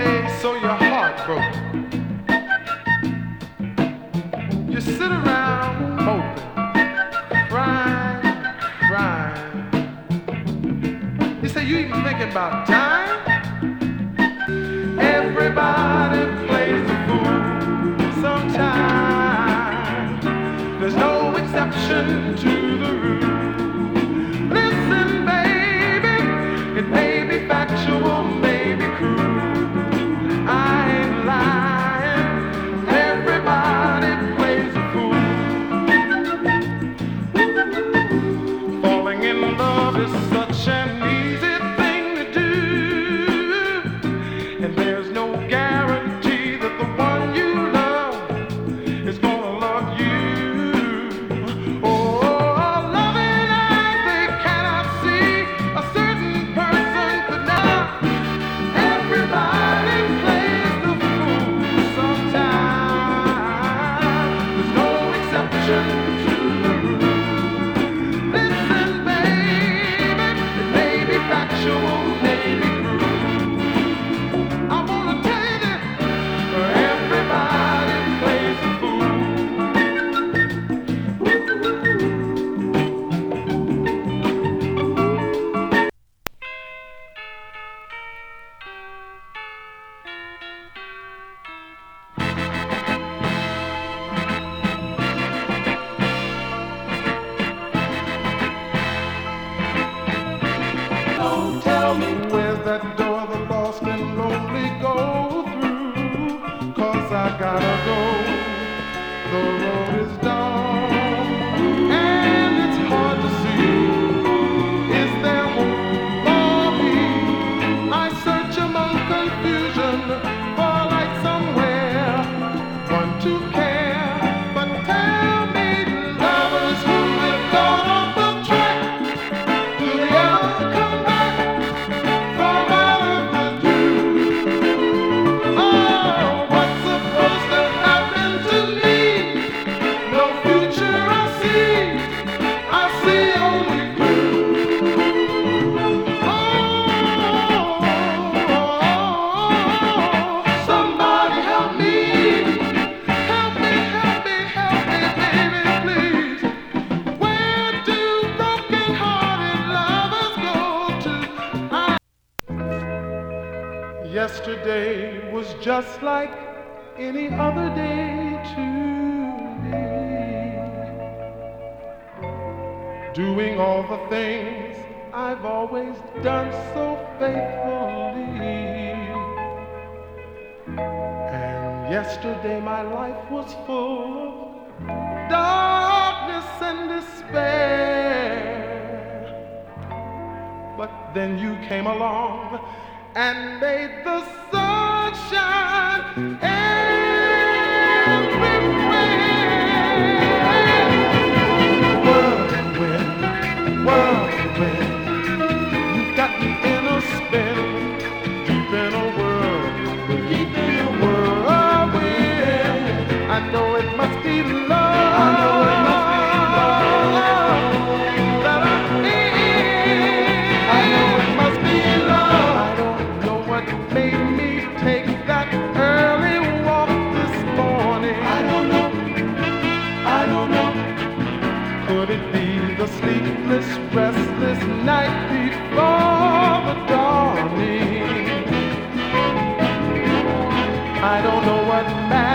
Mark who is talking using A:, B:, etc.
A: So your heart broke. You sit around hoping, crying, crying. You say you even thinking about dying? Everybody plays the fool sometimes. There's no exception to the rule. Listen, baby, it may be factual, may be cruel. I ain't lying. Everybody plays a fool. Falling in love is such an easy thing to do, and there's no guarantee that the one you love is gonna love you. Oh, loving eyes they cannot see, a certain person could not. Everybody plays the fool sometimes. There's no exception to the rule. Listen, baby, it may be factual, may be cruel. I wanna tell you that everybody plays the fool. Tell me where's that door the lost and lonely go through? 'Cause I gotta go. The road is dark and it's hard to see. Is there hope for me? I search among confusion for light somewhere. One to care, but tell me, lovers who have gone off the track, do they ever come back from out of the dew? Oh, what's supposed to happen to me? No future I see only blue. Oh, somebody help me, help me, help me, help me, baby, please. Where do broken-hearted lovers go to? Yesterday was just like any other day to me, doing all the things I've always done so faithfully. And yesterday my life was full of darkness and despair. But then you came along and made the sun shine everywhere. Whirlwind, whirlwind, you got me in a spin, deep in a whirlwind, deep in a whirlwind. I know it must be love. I know it must be love that I'm in. I know it must be love. I don't know what made me take that early walk this morning. I don't know. I don't know. Could it be the sleepless, restless night before the dawning? I don't know what matters.